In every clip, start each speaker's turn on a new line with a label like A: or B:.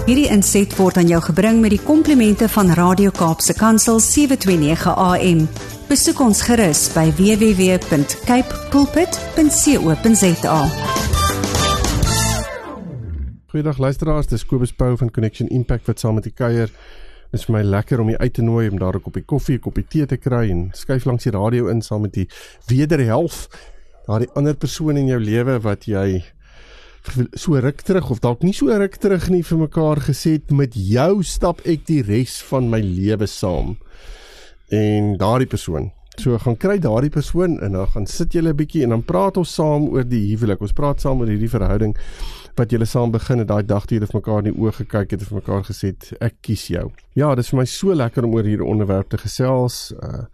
A: Hierdie inset word aan jou gebring met die komplimente van Radio Kaapse Kansel 729 AM. Besoek ons gerus by www.capepulpit.co.za.
B: Goeiedag luisteraars, dis Kobus Pau van Connection Impact wat saam met die kuier. Dit is vir my lekker om jy uit te nooi om daar 'n koppie koffie, 'n koppie tee te kry en skuif langs die radio in saam met die wederhelf, daardie ander persoon in jou lewe wat jy so ruk terug of dalk nie so ruk terug nie vir mekaar gesê het, met jou stap ek die res van my lewe saam. En daardie persoon, so gaan kry daardie persoon en dan gaan sit julle 'n bietjie en dan praat ons saam oor die huwelik. Ons praat saam oor hierdie verhouding wat julle saam begin het, daai dag toe julle vir mekaar in die oë gekyk het en vir mekaar gesê het, ek kies jou. Ja, dit is vir my so lekker om oor hierdie onderwerp te gesels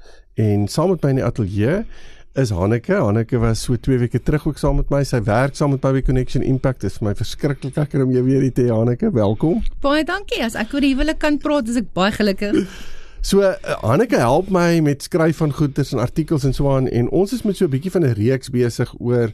B: en saam met my in die ateljee is Hanneke. Hanneke was so 2 weke terug ook saam met my. Sy werk saam met my by Connection Impact. Dit is vir my verskriklik lekker om jou weer hier te hê, Hanneke. Welkom.
C: Baie dankie. As ek oor die huwelik kan praat, is ek baie gelukkig.
B: So, Hanneke help my met skryf van goeders en artikels en so aan, en ons is met so 'n bietjie van 'n reeks besig oor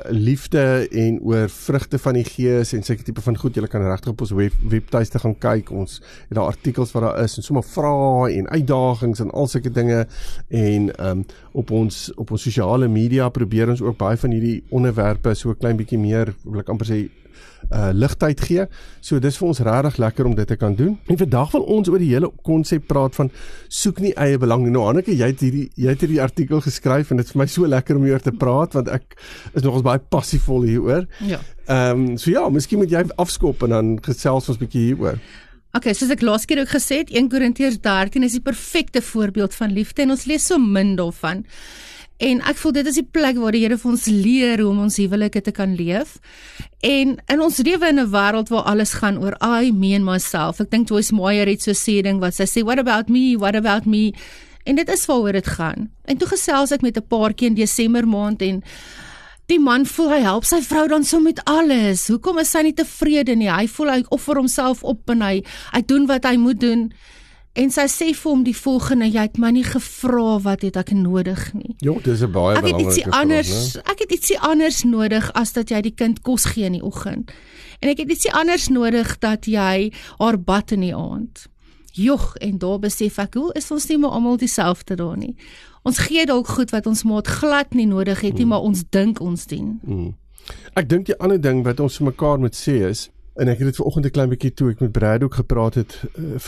B: liefde en oor vrugte van die gees en sulke tipe van goed. Julle kan regtig op ons webtuiste gaan kyk. Ons het daar artikels wat daar is en sommer vrae en uitdagings en al sulke dinge, en op ons sosiale media probeer ons ook baie van hierdie onderwerpe so 'n klein bietjie meer, wil ek amper sê, ligtheid gee. So dis vir ons regtig lekker om dit te kan doen. En vandag wil ons oor die hele konsep praat van soek nie eie belang nie. Nou Hanneke, jy het hierdie artikel geskryf en dit is vir my so lekker om hieroor te praat want ek is nogals baie passievol hieroor.
C: Ja.
B: So ja, miskien moet jy afskop en dan gesels ons 'n bietjie hieroor.
C: Okay, soos ek laas keer ook gesê het, 1 Korintiërs 13 is die perfekte voorbeeld van liefde en ons lees so min daarvan. En ek voel dit is die plek waar die Here vir ons leer hoe om ons huwelike te kan leef. En in ons lewe in 'n wêreld waar alles gaan oor I, me and myself. Ek dink Joyce Meyer het so 'n sê ding wat sy sê, what about me, what about me? En dit is waaroor dit gaan. En toe gesels ek met 'n paartjie in Desember maand en die man voel hy help sy vrou dan so met alles. Hoekom is sy nie tevrede nie? Hy voel hy offer homself op en hy doen wat hy moet doen. En sy sê vir hom die volgende, jy het my nie gevra wat het ek nodig nie.
B: Jo, dis 'n baie belangrike vraag.
C: Ek het ietsie anders nodig as dat jy die kind kos gee in die oggend. En ek het ietsie anders nodig dat jy haar bad in die aand. Jog, en daar besef ek, hoe is ons nie maar almal dieselfde daar nie. Ons gee dalk goed wat ons maat glad nie nodig het nie, maar ons dink ons dien.
B: Ek dink die ander ding wat ons vir mekaar moet sê is, en ek het dit vanoggend 'n klein bietjie toe ek met Brad ook gepraat het,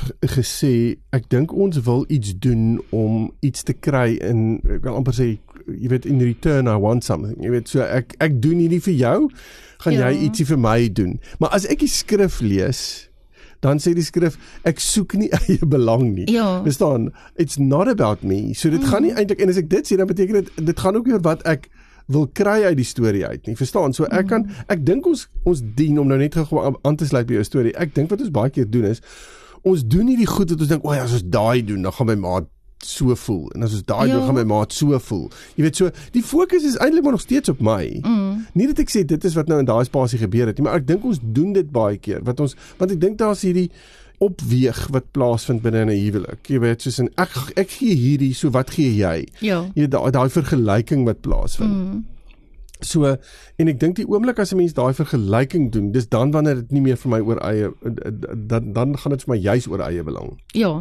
B: gesê, ek dink ons wil iets doen om iets te kry in, ek wil amper sê, jy weet, in return I want something, jy weet, so ek doen hierdie vir jou, gaan jy ietsie vir my doen. Maar as ek die skrif lees, dan sê die skrif, ek soek nie eie belang nie.
C: Ja.
B: Verstaan, it's not about me. So dit gaan nie eintlik, en as ek dit sê, dan beteken dit gaan ook oor wat ek wil kry uit die storie uit nie, verstaan? So ek dink ons dien, om nou net gou aan te sluit by jou storie, ek dink wat ons baie keer doen is, ons doen nie die goed wat ons dink, as ons daai doen, dan gaan my maat so voel, en as ons daai doen, gaan my maat so voel. Jy weet, so, die fokus is eintlik maar nog steeds op my. Nie dat ek sê, dit is wat nou in daai spasie gebeur het nie, maar ek dink ons doen dit baie keer, want ek dink daar is hierdie opweeg wat plaasvind binne in 'n huwelik. Jy weet, soos ek gee hierdie, so wat gee jy?
C: Ja.
B: Jy daai vergelyking wat plaasvind. So, en ek dink die oomblik as 'n mens daai vergelyking doen, dis dan wanneer dit nie meer vir my oor eie, dan gaan dit vir my juis oor eie belang.
C: Ja.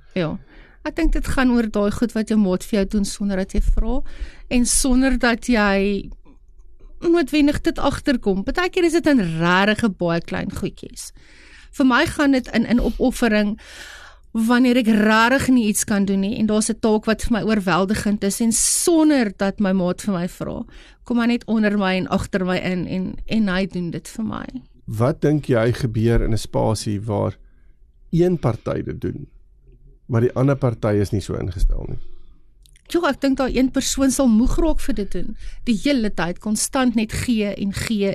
C: Ek dink dit gaan oor daai goed wat jou maat vir jou doen sonder dat jy vra en sonder dat jy noodwendig dit agterkom. Partykeer is dit 'n regtig baie klein goedjies. Vir my gaan dit in opoffering wanneer ek regtig nie iets kan doen nie en daar's 'n taak wat vir my oorweldigend is en sonder dat my maat vir my vra, kom hy net onder my en agter my in en hy doen dit vir my.
B: Wat dink jy gebeur in 'n spasie waar een party dit doen, maar die ander party is nie so ingestel nie?
C: Jo, ek dink daar een persoon sal moeg raak vir dit doen. Die hele tyd konstant net gee en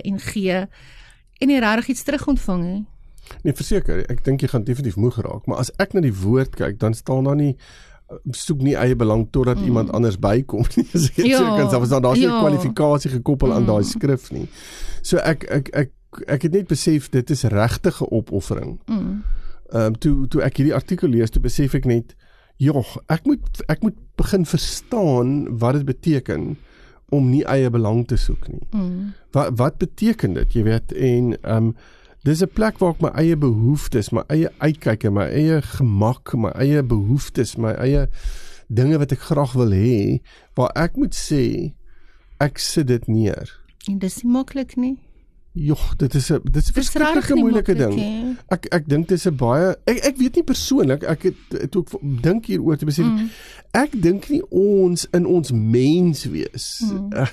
C: nie regtig iets terug ontvang nie.
B: Nee, verseker, ek dink jy gaan definitief moeg raak, maar as ek na die woord kyk, dan staan daar nie, soek nie eie belang totdat iemand anders bykom nie, as ek het so kan sê, daar is nie kwalifikasie gekoppel aan daai skrif nie. So ek het net besef, dit is regtige opoffering. Toe ek hierdie artikel lees, toe besef ek net, ek moet begin verstaan wat dit beteken om nie eie belang te soek nie. Wat beteken dit, jy weet, en Dis 'n plek waar ek my eie behoeftes, my eie uitkyke, my eie gemak, my eie behoeftes, my eie dinge wat ek graag wil hê, waar ek moet sê, ek sit dit neer.
C: En dis nie maklik nie.
B: Joh, dit is 'n verskriklike moeilike ding. Ek dink dis 'n baie ek weet nie persoonlik, ek het toe ek dink hieroor te besef, ek dink nie ons in ons menswees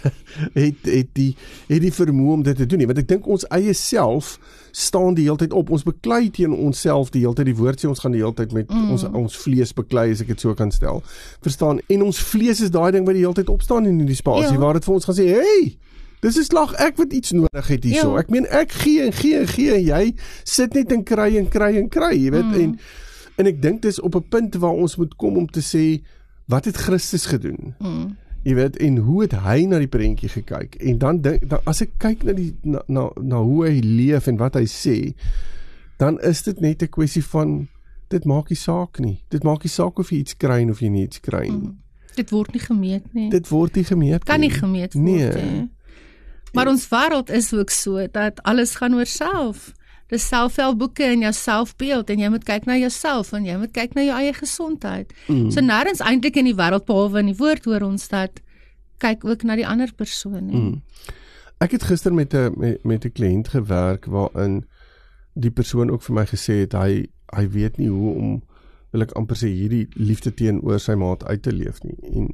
B: het die vermoë om dit te doen nie, want ek dink ons eie self staan die hele tyd op, ons beklei teen onsself die hele tyd, die woord sê ons gaan die hele tyd met ons vlees beklei, as ek dit so kan stel, verstaan, en ons vlees is daai ding wat die hele tyd opstaan in die spasie, waar dit vir ons gaan sê, hey, dis 'n slag, ek wat iets nodig het hierso. Ek meen, ek gee en jy sit net en kry, jy weet, en ek dink dis op 'n punt waar ons moet kom om te sê, wat het Christus gedoen? Jy weet, en hoe het hy na die prentjie gekyk? En dan as ek kyk na hoe hy leef en wat hy sê, dan is dit net 'n kwessie van, dit maak nie saak nie. Dit maak nie saak of jy iets kry of jy nie iets kry nie.
C: Dit word nie gemeet nie.
B: Dit word nie gemeet
C: kan nie gemeet word nie. Maar ons wêreld is ook so, dat alles gaan oor self. Dis selfhelpboeke en jou selfbeeld, en jy moet kyk na jouself, en jy moet kyk na jou eie gesondheid. So nêrens eintlik in die wêreld, behalwe in die woord, hoor ons dat, kyk ook na die ander persoon.
B: Ek het gister met 'n kliënt gewerk, waarin die persoon ook vir my gesê het, hy weet nie hoe om, wil ek amper sê, hierdie liefde teenoor sy maat uit te leef nie.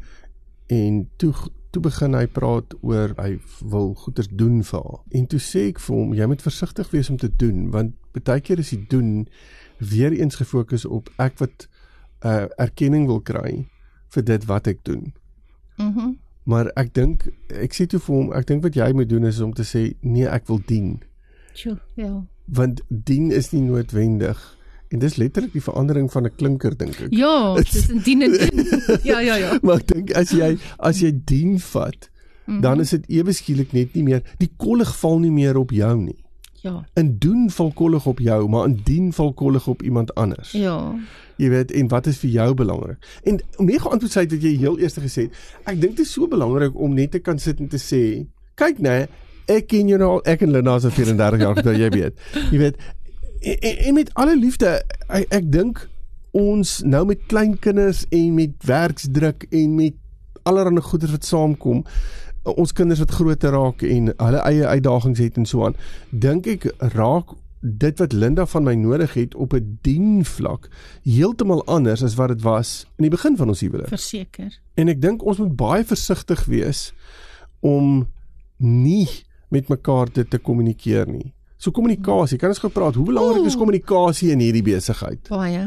B: En toe begin hy praat oor, hy wil goeders doen vir haar. En toe sê ek vir hom, jy moet versigtig wees om te doen, want baie keer is die doen weer eens gefokus op ek wat erkenning wil kry vir dit wat ek doen. Maar ek sê toe vir hom, ek dink wat jy moet doen is om te sê, nee, ek wil dien. Want dien is nie noodwendig, en dis letterlik die verandering van 'n klinker, dink ek.
C: Ja, dis 'n dien en dien. Ja.
B: Maar ek dink as jy dien vat, dan is dit ewe skielik net nie meer, die kollig val nie meer op jou nie.
C: Ja.
B: In doen val kollig op jou, maar in dien val kollig op iemand anders.
C: Ja.
B: Jy weet, en wat is vir jou belangrik? En om nie geantwoord sy wat jy heel eers gesê het, ek dink dit is so belangrik om net te kan sit en te sê, kyk nee, ek ken jou nou, ek en Linda is 34 jaar oud, jy weet, en met alle liefde, ek dink ons nou met kleinkinders en met werksdruk en met allerlei goeders wat saamkom, ons kinders wat groter raak en hulle eie uitdagings het en so aan, dink ek raak dit wat Linda van my nodig het op 'n dienvlak heeltemal anders as wat dit was in die begin van ons huwelik.
C: Verseker.
B: En ek dink ons moet baie versigtig wees om nie met mekaar dit te kommunikeer nie. So kommunikasie, kan ons gepraat, hoe belangrik is kommunikasie in hierdie besigheid?
C: Baie.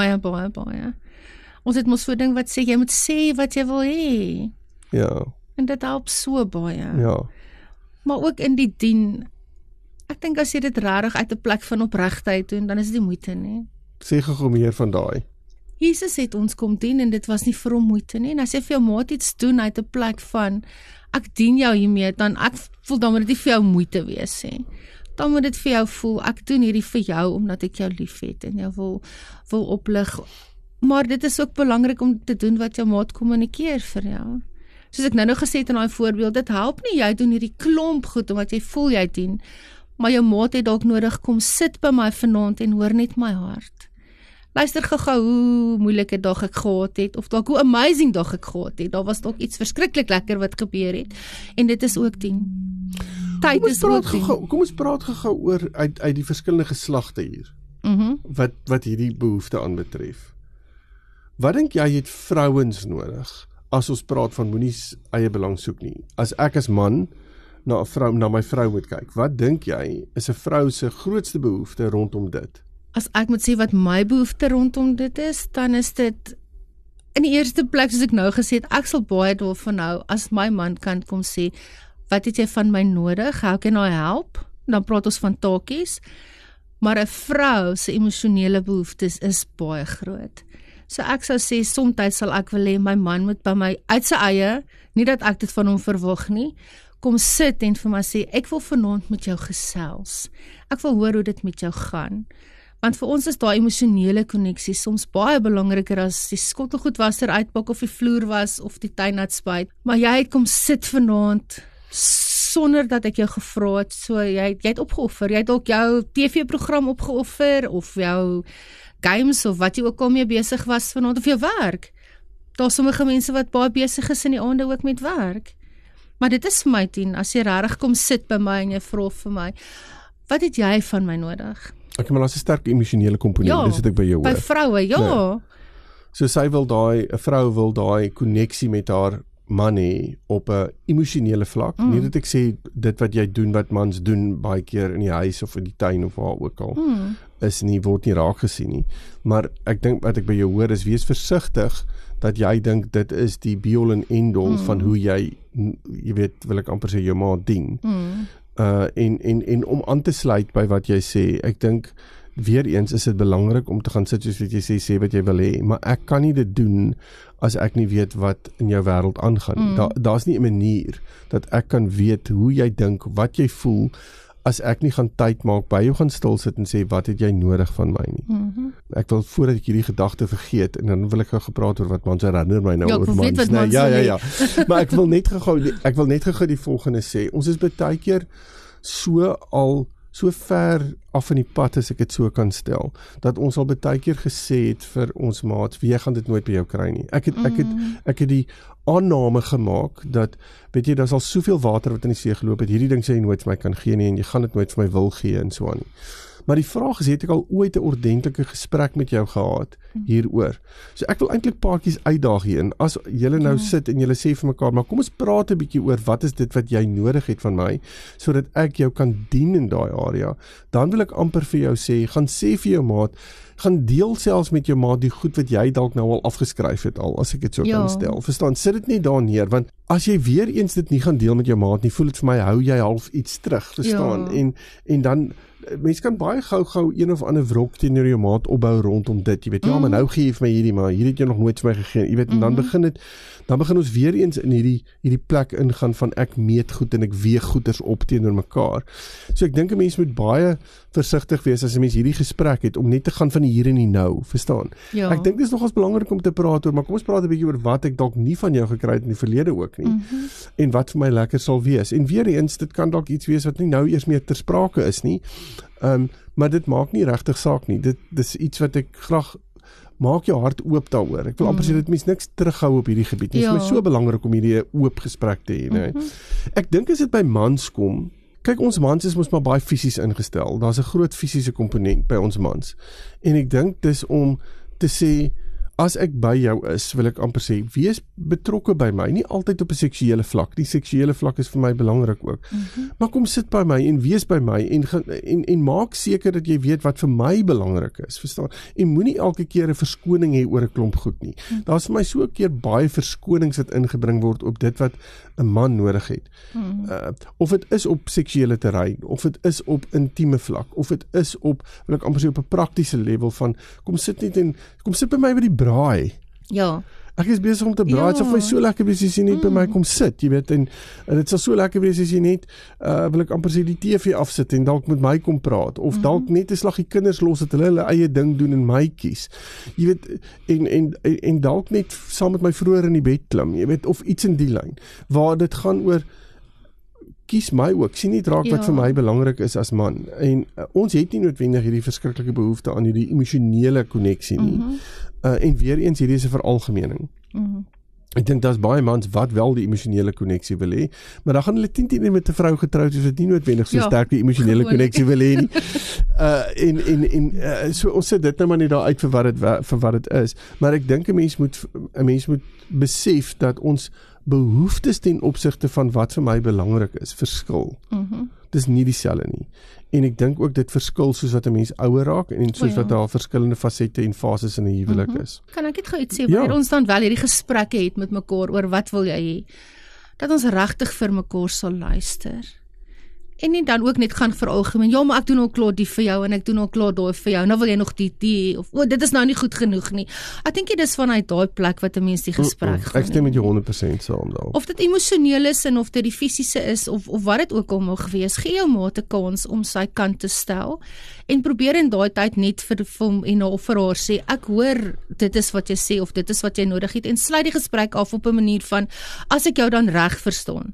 C: Ons het mos so 'n ding wat sê, jy moet sê wat jy wil hê.
B: Ja.
C: En dit help so baie.
B: Ja.
C: Maar ook in die dien, ek dink as jy dit regtig uit 'n plek van opregtheid doen, dan is dit nie moeite nie.
B: Sê gou meer van daai.
C: Jesus het ons kom dien en dit was nie vir hom moeite nie. En as jy vir jou maat iets doen uit 'n plek van, ek dien jou hiermee, dan ek voel dan moet dit vir jou moeite wees hè. Dan moet dit vir jou voel, ek doen hierdie vir jou omdat ek jou liefhet en jou wil oplig. Maar dit is ook belangrik om te doen wat jou maat kommunikeer vir jou. Soos ek nou gesê het in daai voorbeeld, dit help nie jy doen hierdie klomp goed omdat jy voel jy dien, maar jou maat het dalk nodig, kom sit by my vanaand en hoor net my hart. Luister gou hoe moeilike dag ek gehad het, of dalk hoe amazing dag ek gehad het. Daar was dalk iets verskriklik lekker wat gebeur het. En dit is ook dien. Tyd is ook dien.
B: Kom ons praat gou oor uit die verskillende geslagte hier. Wat hierdie behoefte aanbetref. Wat dink jy het vrouens nodig as ons praat van moenie eie belang soek nie? As ek as man na my vrou moet kyk, wat dink jy is 'n vrou se grootste behoefte rondom dit?
C: As ek moet sê wat my behoefte rondom dit is, dan is dit in die eerste plek, soos ek nou gesê het, ek sal baie daarvan hou, as my man kan kom sê, wat het jy van my nodig, how can I help? Dan praat ons van taakies, maar 'n vrou se emosionele behoeftes is baie groot. So ek sou sê, soms sal ek wil hê, my man moet by my uit sy eie, nie dat ek dit van hom verwag nie, kom sit en vir my sê, ek wil vanaand met jou gesels, ek wil hoor hoe dit met jou gaan. Want vir ons is daai emosionele koneksie soms baie belangriker as die skottelgoedwasser uitpak of die vloer was of die tuin nat spuit. Maar jy het kom sit vanaand sonder dat ek jou gevra het, so jy het opgeoffer, jy het ook jou TV-program opgeoffer, of jou games, of wat jy ook al mee besig was vanaand, of jou werk. Daar sommige mense wat baie besig is in die aande ook met werk. Maar dit is vir my 10, as jy regtig kom sit by my en jy vra vir my, wat het jy van my nodig?
B: Okay, maar daar's 'n sterk emosionele komponent, dis wat ek by jou hoor.
C: By vroue, ja.
B: Nee. So sy wil 'n vrou wil daai koneksie met haar man hê op 'n emosionele vlak. Nie dat ek sê dit wat jy doen, wat mans doen baie keer in die huis of in die tuin of waar ook al, word nie raak gesien nie. Maar ek dink wat ek by jou hoor is, wees versigtig dat jy dink dit is die be-all and end-all van hoe jy weet, wil ek amper sê, jou maat dien. En om aan te sluit by wat jy sê, ek dink weer eens is dit belangrik om te gaan sit soos wat jy sê wat jy wil hê, maar ek kan nie dit doen as ek nie weet wat in jou wêreld aangaan. Daar's nie 'n manier dat ek kan weet hoe jy dink, wat jy voel, as ek nie gaan tyd maak by jou gaan stil sit en sê, wat het jy nodig van my nie. Ek wil, voordat ek hierdie gedagte vergeet, en dan wil ek gepraat oor wat mans herinner my nou oor mans. Ja. Maar ek wil net gou die volgende sê, ons is baie keer so ver af in die pad, as ek dit so kan stel, dat ons al baie keer gesê het vir ons maats, jy gaan dit nooit by jou kry nie. Ek het die aanname gemaak, dat, weet jy, daar is al soveel water wat in die see geloop het, hierdie ding sê jy nooit vir my kan gee nie, en jy gaan dit nooit vir my wil gee, en so aan nie. Maar die vraag is, het ek al ooit 'n ordentlike gesprek met jou gehad hieroor? So ek wil eintlik paartjies uitdaag hierin, as julle nou sit en julle sê vir mekaar, maar kom ons praat 'n bietjie oor, wat is dit wat jy nodig het van my, sodat ek jou kan dien in daai area, dan wil ek amper vir jou sê, gaan sê vir jou maat, gaan deel selfs met jou maat die goed wat jy dalk nou al afgeskryf het al, as ek dit so kan stel. Verstaan, sit dit nie daar neer, want as jy weer eens dit nie gaan deel met jou maat nie, voel dit vir my, hou jy half iets terug, verstaan, en dan, mens kan baie gou een of ander wrok teenoor jou maat opbou rondom dit, jy weet, ja, maar nou gee jy vir my hierdie, maar hierdie het jy nog nooit vir my gegee, jy weet, en dan begin ons weer eens in hierdie plek ingaan van ek meet goed en ek weeg goeders op teenoor mekaar. So ek dink 'n mens moet baie versigtig wees as 'n mens hierdie gesprek het, om net te gaan van die hier en die nou, verstaan? Ek dink dit is nogals belangrik om te praat oor, maar kom ons praat 'n bietjie oor wat ek dalk nie van jou gekry het in die verlede ook nie, en wat vir my lekker sal wees, en weer eens, dit kan dalk iets wees wat nie nou eers meer ter sprake is nie, maar dit maak nie regtig saak nie, dit is iets wat ek graag, maak jou hart oop daaroor. Ek wil amper sê dat mens niks terughou op hierdie gebied. Dit is my so belangrik om hierdie oop gesprek te hê, nee. Ek dink as dit by mans kom, kyk, ons mans is mos maar baie fisies ingestel. Daar's 'n groot fisiese komponent by ons mans. En ek dink dis om te sê, as ek by jou is, wil ek amper sê, wees betrokke by my, nie altyd op 'n seksuele vlak. Die seksuele vlak is vir my belangrik ook. Maar kom sit by my en wees by my en maak seker dat jy weet wat vir my belangrik is, verstaan? En moenie elke keer 'n verskoning hê oor 'n klomp goed nie. Daar's vir my so 'n keer baie verskonings wat ingebring word op dit wat 'n man nodig het. Of dit is op seksuele terrein, of dit is op intieme vlak, of dit is op, wil ek amper sê, op 'n praktiese level van, kom sit by my by die braai.
C: Ja.
B: Ek is besig om te braai, het sal vir my so lekker wees as jy net by my kom sit, jy weet, en dit sal so lekker wees as jy net, wil ek amper sê, die TV afsit en dalk met my kom praat, of dalk net 'n slaggie kinders los, dat hulle eie ding doen en my kies, jy weet, en dalk net saam met my vroeër in die bed klim, jy weet, of iets in die lyn, waar dit gaan oor, kies my ook, sien nie raak wat vir my belangrik is as man, en ons het nie noodwendig hierdie verskriklike behoefte aan hierdie emosionele koneksie nie, en weer eens, hierdie is 'n veralgemening. Ek dink daar's baie mans wat wel die emosionele koneksie wil hê, maar dan gaan hulle 10 met 'n vrou getroud, soos dit nie noodwendig so sterk die emosionele koneksie wil hê nie. So ons sit dit nou maar net daar uit vir wat dit is, maar ek dink 'n mens moet besef dat ons behoeftes ten opsigte van wat vir my belangrik is, verskil. Dis nie dieselfde nie. En ek dink ook dit verskil soos wat 'n mens ouer raak en soos wat daar verskillende fasette en fases in 'n huwelik is.
C: Kan ek net gou iets sê, wanneer ons dan wel hierdie gesprekke het met mekaar oor wat wil jy hê, dat ons regtig vir mekaar sal luister. En nie dan ook net gaan veralgemeen, ja, maar ek doen ook klaar die vir jou en ek doen ook klaar daai vir jou, nou wil jy nog die of dit is nou nie goed genoeg nie. Ek dink dit is vanuit daai plek wat 'n mens die gesprek gaan.
B: Ek stem met jou 100% saam daarop.
C: Of dit emosioneel is en of dit die fisiese is of wat dit ook al mag wees, gee jou maat 'n kans om sy kant te stel en probeer in daai tyd net vir hom en vir haar sê, ek hoor dit is wat jy sê of dit is wat jy nodig het en sluit die gesprek af op 'n manier van, as ek jou dan reg verstaan,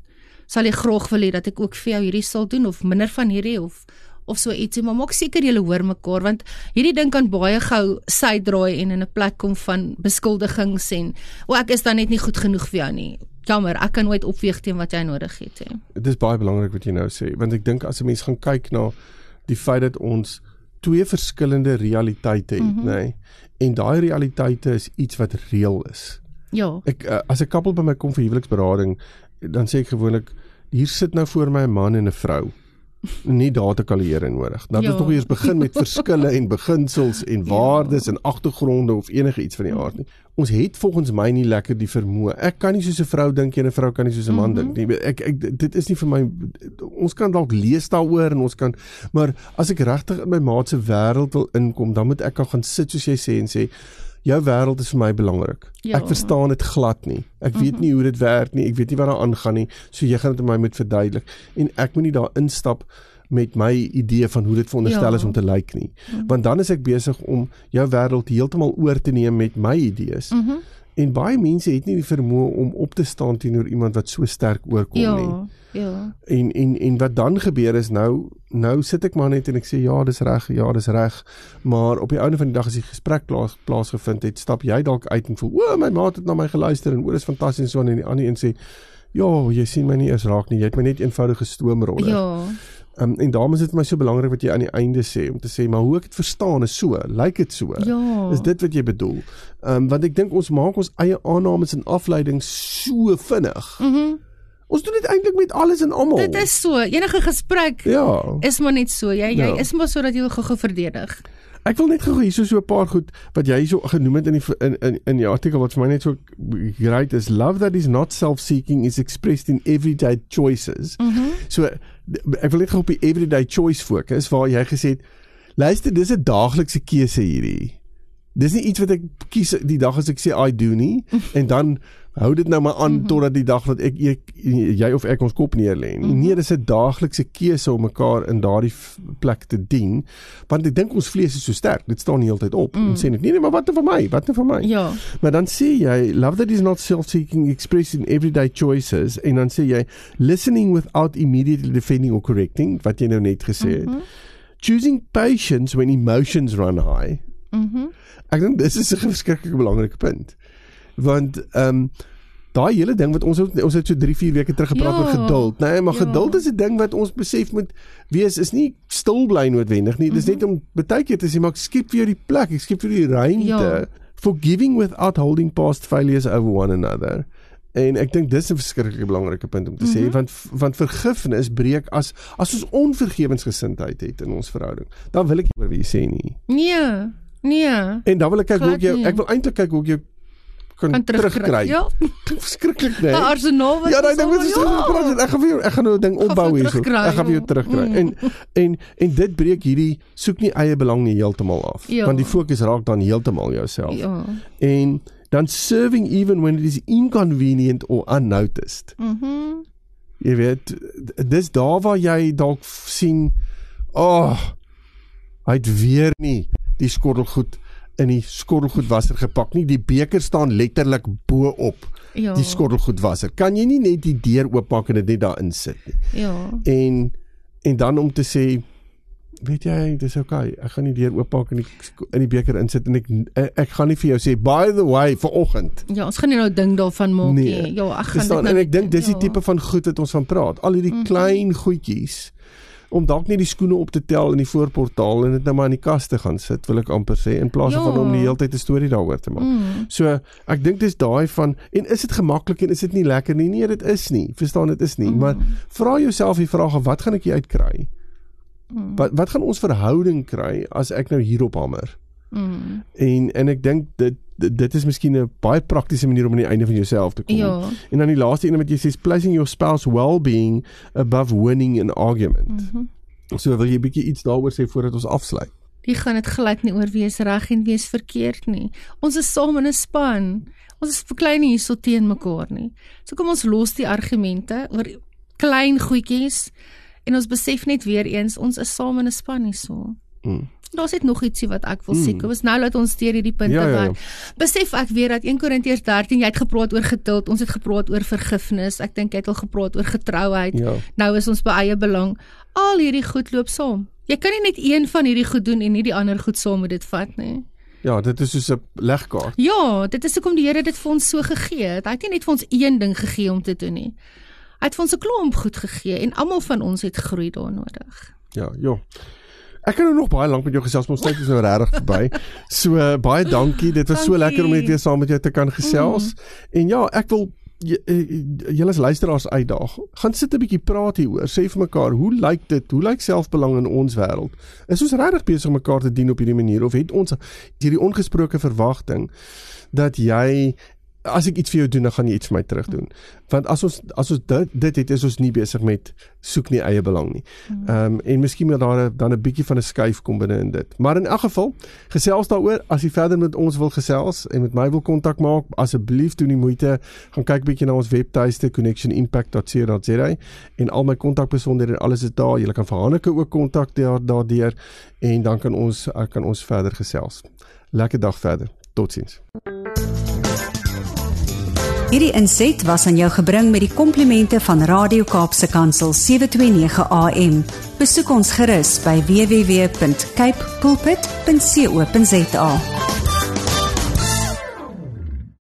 C: sal jy graag wil hê dat ek ook vir jou hierdie sal doen, of minder van hierdie, of so ietsie, maar maak seker julle hoor mekaar, want hierdie ding kan baie gou sydraai en in 'n plek kom van beskuldigings en, ek is dan net nie goed genoeg vir jou nie. Jammer, ek kan nooit opweeg teen wat jy nodig het.
B: Dit is baie belangrik wat jy nou sê, want ek dink as 'n mens gaan kyk na die feit dat ons twee verskillende realiteite het, nee, en daai realiteite is iets wat reël is.
C: Ja.
B: As 'n koppel by my kom vir huweliksberading, dan sê ek gewoonlik, hier sit nou voor my 'n man en 'n vrou. Nie daar te kalieer nodig. Dat ons nog eers begin met verskille en beginsels en waardes en agtergronde of enige iets van die aard nie. Ons het volgens my nie lekker die vermoë. Ek kan nie soos 'n vrou dink en 'n vrou kan nie soos 'n man dink nie. Dit is nie vir my, ons kan dalk lees daaroor en ons kan, maar as ek regtig in my maat se wêreld wil inkom, dan moet ek al gaan sit soos jy sê en sê, jou wêreld is vir my belangrik. Ek verstaan dit glad nie. Ek weet nie hoe dit werk nie. Ek weet nie wat daar aangaan nie. So jy gaan dit aan my moet verduidelik. En ek moet nie daar instap met my idee van hoe dit veronderstel is om te lyk nie. Want dan is ek besig om jou wêreld heeltemal oor te neem met my idees. En baie mense het nie die vermoë om op te staan teenoor iemand wat so sterk oorkom nie. Ja. En wat dan gebeur is nou sit ek maar net en ek sê ja, dis reg, maar op die einde van die dag as die gesprek plaasgevind het, stap jy dalk uit en voel, my maat het na my geluister en dis fantasties en so, en die ander een sê, ja, jy sien my nie eens raak nie, jy het my net eenvoudige stoomroller.
C: Ja.
B: En daarom is dit vir my so belangrik wat jy aan die einde sê, om te sê, maar hoe ek het verstaan is so, lyk dit so, is dit wat jy bedoel. Want ek dink ons maak ons eie aannames en afleidings so vinnig. Ons doen dit eintlik met alles en almal.
C: Dit is so, enige gesprek is maar net so, jy is maar so dat jy wil gou verdedig.
B: Ek wil net gou hier so 'n paar goed wat jy so genoem het in die artikel wat vir my net so great is. Love that is not self-seeking is expressed in everyday choices. So ek wil net gou op die everyday choice fokus waar jy gesê het, luister, dis 'n daaglikse keuse hierdie. Dis nie iets wat ek kies die dag as ek sê I do nie en dan hou dit nou maar aan totdat die dag dat jy of ek ons kop neerlê. Nee, dis 'n daaglikse keuse om mekaar in daardie plek te dien, want ek dink ons vlees is so sterk, dit staan die hele tyd op. En sê net, nee, maar wat nou vir my?
C: Ja.
B: Maar dan sê jy, love that is not self-seeking expressed in everyday choices, en dan sê jy, listening without immediately defending or correcting, wat jy nou net gesê het. Choosing patience when emotions run high. Ek dink dis is 'n verskriklik belangrike punt. Want daai hele ding wat ons het so 3-4 weke terug gepraat oor geduld, nee, maar geduld is 'n ding wat ons besef moet wees, is nie stil bly noodwendig nie. Dis net om baie keer te sê, maar ek skep vir jou die plek, ek skep vir jou die ruimte. Forgiving without holding past failures over one another. En ek dink dis 'n verskriklik belangrike punt om te sê, want vergifnis breek as ons onvergewensgesindheid het in ons verhouding, dan wil ek nie oor wie jy sê nie. Nee. En dan wil ek kyk hoe ek wil eintlik kyk hoe ek jou kan terugkry. Ja. Verskriklik, nee.
C: Maar arsenaal wat
B: ek gaan nou 'n ding opbou hierso. Ek gaan vir jou terugkry. En dit breek hierdie soek nie eie belang nie heeltemal af. Want die fokus raak dan heeltemal jouself. En dan serving even when it is inconvenient or unnoticed. Jy weet, dis daar waar jy dalk sien, hy het weer nie die skottelgoed in die skottelgoedwasser gepak nie. Die beker staan letterlik bo op die skottelgoedwasser. Kan jy nie net die deur oopmaak en dit net daarin sit nie? En dan om te sê, weet jy, dis okay, ek gaan die deur oopmaak en in die beker insit en ek gaan nie vir jou sê, by the way, vanoggend.
C: Ja, ons gaan nie nou ding daarvan maak nie. Ja, ek gaan dit nou.
B: En ek dink dis die tipe van goed wat ons van praat. Al hierdie klein goedjies, om dalk net die skoene op te tel in die voorportaal en dit nou maar in die kas te gaan sit, wil ek amper sê, in plaas van om die hele tyd 'n storie daaroor te maak. So, ek dink dis daai van, en is dit gemaklik en is dit nie lekker nie? Nee, dit is nie. Verstaan, dit is nie. Maar vra jouself die vraag, wat gaan ek hier uitkry? Wat gaan ons verhouding kry as ek nou hierop hamer? En ek dink dit is miskien 'n baie praktiese manier om aan die einde van jouself te kom. En dan die laaste ene wat jy sê, placing your spouse well-being above winning an argument. So wil jy bietjie iets daaroor sê voordat ons afsluit?
C: Die gaan dit glad nie oor wie is reg en wie is verkeerd nie. Ons is saam in 'n span. Ons is klein nie hierso teen mekaar nie. So kom ons los die argumente oor klein goedjies en ons besef net weer eens, ons is saam in 'n span hierso. Daar's net nog ietsie wat ek wil sê. Kobus, nou laat ons deur hierdie punte werk. Besef ek weer dat 1 Korintiërs 13, jy het gepraat oor geduld, ons het gepraat oor vergifnis, ek dink jy het al gepraat oor getrouheid, nou is ons by eie belang. Al hierdie goed loop saam. Jy kan nie net een van hierdie goed doen en nie die ander goed saam met dit vat nie.
B: Ja, dit is soos 'n legkaart.
C: Ja, dit is hoekom die Here dit vir ons so gegee het. Hy het nie net vir ons een ding gegee om te doen nie. Hy het vir ons 'n klomp goed gegee en almal van ons het groei daar nodig.
B: Ja, joh. Ek kan nog baie lank met jou gesels, maar ons tyd is nou regtig verby. So baie dankie. Dit was so lekker om net weer saam met jou te kan gesels. En ja, ek wil julle as luisteraars uitdaag. Gaan sit 'n bietjie praat hieroor. Sê vir mekaar, hoe lyk dit? Hoe lyk selfbelang in ons wêreld? Is ons regtig besig om mekaar te dien op hierdie manier of het ons hierdie ongesproke verwagting dat jy as ek iets vir jou doen, dan gaan jy iets vir my terug doen. Want as ons dit het, is ons nie besig met soek nie eie belang nie. En miskien moet daar dan 'n bietjie van 'n skuif kom binne in dit. Maar in elk geval, gesels daaroor. As jy verder met ons wil gesels en met my wil kontak maak, asseblief doen die moeite, gaan kyk bietjie na ons webtuiste connectionimpact.co.za en al my kontakbesonderhede en alles is daar. Jy kan vir Hanneke ook kontak daardeur en dan kan ons verder gesels. Lekker dag verder. Totsiens.
A: Hierdie inset was aan jou gebring met die komplimente van Radio Kaapse Kansel 729 AM. Besoek ons gerus by www.cape pulpit.co.za.